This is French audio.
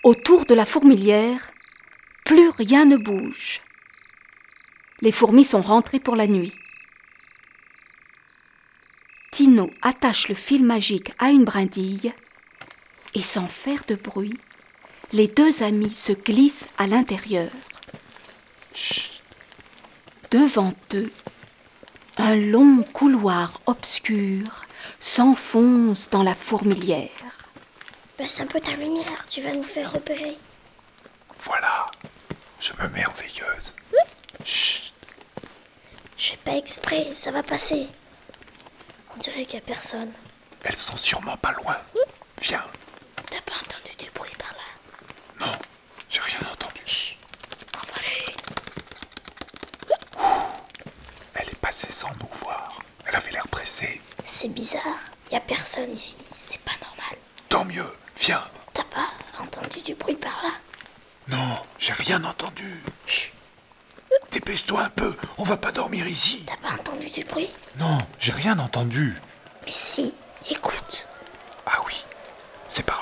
Autour de la fourmilière, plus rien ne bouge. Les fourmis sont rentrées pour la nuit. Tino attache le fil magique à une brindille et sans faire de bruit, les deux amis se glissent à l'intérieur. Chut. Devant eux, un long couloir obscur s'enfonce dans la fourmilière. Baisse un peu ta lumière, tu vas nous faire repérer. Voilà, je me mets en veilleuse. Chut. Je fais pas exprès, ça va passer. On dirait qu'il y a personne. Elles sont sûrement pas loin. Viens. T'as pas entendu du bruit par là? Non, j'ai rien entendu. Chut, envolez. Elle est passée sans nous voir. Elle avait l'air pressée. C'est bizarre, y a personne ici, c'est pas normal. Tant mieux, viens. T'as pas entendu du bruit par là? Non, j'ai rien entendu. Chut, Dépêche-toi un peu, on va pas dormir ici. t'as pas entendu du bruit? Non, j'ai rien entendu. Mais si, écoute. Ah oui, c'est par